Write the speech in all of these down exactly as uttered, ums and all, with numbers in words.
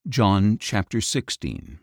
John chapter sixteen.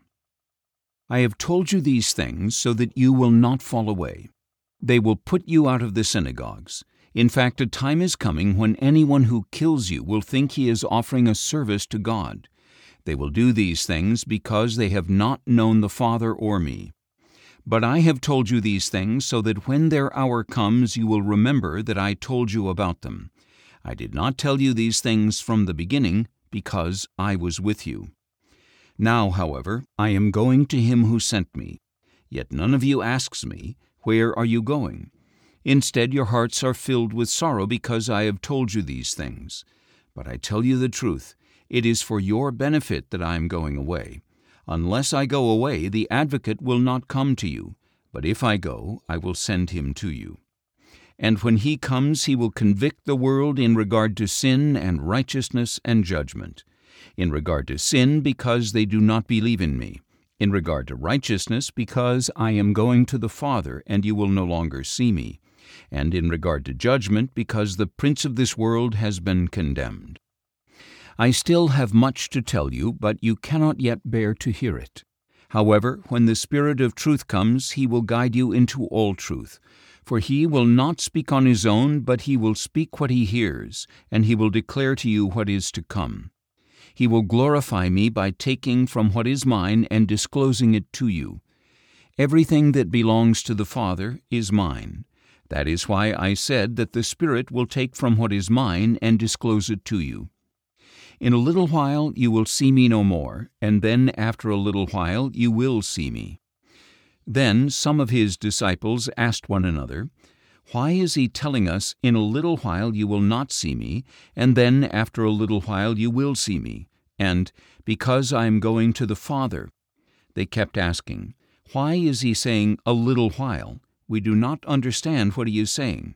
I have told you these things so that you will not fall away. They will put you out of the synagogues. In fact, a time is coming when anyone who kills you will think he is offering a service to God. They will do these things because they have not known the Father or me. But I have told you these things so that when their hour comes you will remember that I told you about them. I did not tell you these things from the beginning because I was with you. Now, however, I am going to him who sent me. Yet none of you asks me, "Where are you going?" Instead, your hearts are filled with sorrow because I have told you these things. But I tell you the truth, it is for your benefit that I am going away. Unless I go away, the Advocate will not come to you, but if I go, I will send him to you. And when he comes, he will convict the world in regard to sin and righteousness and judgment. In regard to sin, because they do not believe in me. In regard to righteousness, because I am going to the Father, and you will no longer see me. And in regard to judgment, because the prince of this world has been condemned. I still have much to tell you, but you cannot yet bear to hear it. However, when the Spirit of truth comes, he will guide you into all truth. For he will not speak on his own, but he will speak what he hears, and he will declare to you what is to come. He will glorify me by taking from what is mine and disclosing it to you. Everything that belongs to the Father is mine. That is why I said that the Spirit will take from what is mine and disclose it to you. In a little while you will see me no more, and then after a little while you will see me. Then some of his disciples asked one another, "Why is he telling us, 'In a little while you will not see me, and then after a little while you will see me,' and 'Because I am going to the Father'?" They kept asking, "Why is he saying 'a little while'? We do not understand what he is saying."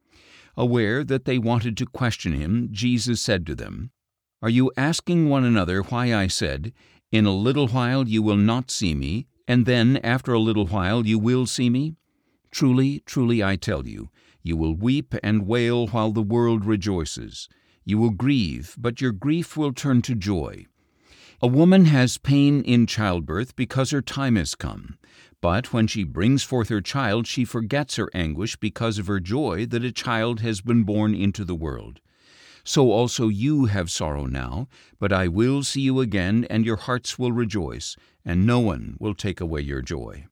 Aware that they wanted to question him, Jesus said to them, "Are you asking one another why I said, 'In a little while you will not see me, and then after a little while you will see me'? Truly, truly I tell you, you will weep and wail while the world rejoices. You will grieve, but your grief will turn to joy. A woman has pain in childbirth because her time has come. But when she brings forth her child, she forgets her anguish because of her joy that a child has been born into the world. So also you have sorrow now, but I will see you again, and your hearts will rejoice, and no one will take away your joy.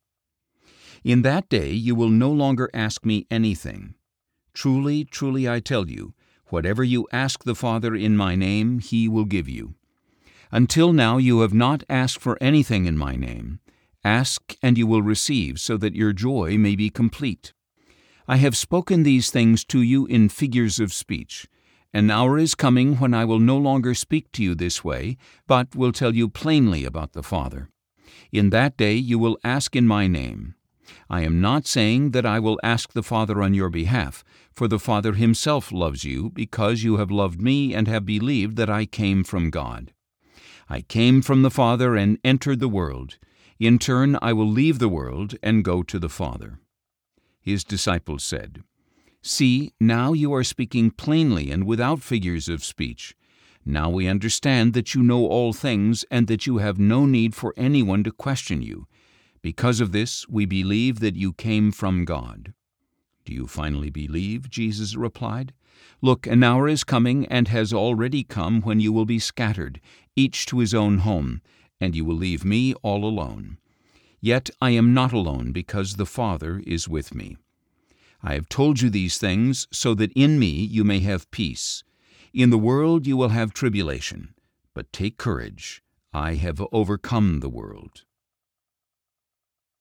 In that day you will no longer ask me anything. Truly, truly I tell you, whatever you ask the Father in my name, he will give you. Until now you have not asked for anything in my name. Ask, and you will receive, so that your joy may be complete. I have spoken these things to you in figures of speech. An hour is coming when I will no longer speak to you this way, but will tell you plainly about the Father. In that day you will ask in my name. I am not saying that I will ask the Father on your behalf, for the Father himself loves you, because you have loved me and have believed that I came from God. I came from the Father and entered the world. In turn I will leave the world and go to the Father." His disciples said, "See, now you are speaking plainly and without figures of speech. Now we understand that you know all things and that you have no need for anyone to question you. Because of this, we believe that you came from God." "Do you finally believe?" Jesus replied. "Look, an hour is coming and has already come when you will be scattered, each to his own home, and you will leave me all alone. Yet I am not alone, because the Father is with me. I have told you these things so that in me you may have peace. In the world you will have tribulation, but take courage. I have overcome the world."